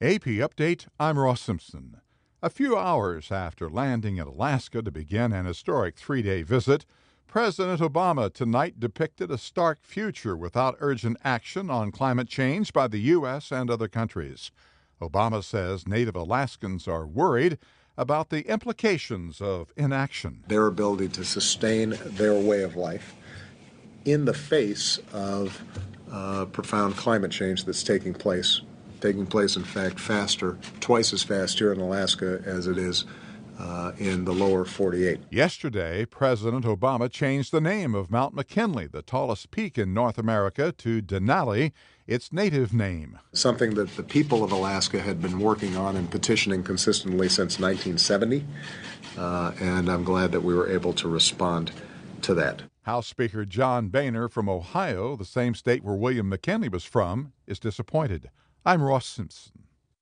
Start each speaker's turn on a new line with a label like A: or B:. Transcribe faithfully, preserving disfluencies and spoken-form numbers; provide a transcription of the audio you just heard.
A: A P Update, I'm Ross Simpson. A few hours after landing in Alaska to begin an historic three-day visit, President Obama tonight depicted a stark future without urgent action on climate change by the U S and other countries. Obama says Native Alaskans are worried about the implications of inaction.
B: Their ability to sustain their way of life in the face of uh, profound climate change that's taking place. Taking place, in fact, faster, twice as fast here in Alaska as it is uh, in the lower forty-eight.
A: Yesterday, President Obama changed the name of Mount McKinley, the tallest peak in North America, to Denali, its native name.
B: Something that the people of Alaska had been working on and petitioning consistently since nineteen seventy, uh, and I'm glad that we were able to respond to that.
A: House Speaker John Boehner from Ohio, the same state where William McKinley was from, is disappointed. I'm Ross Simpson.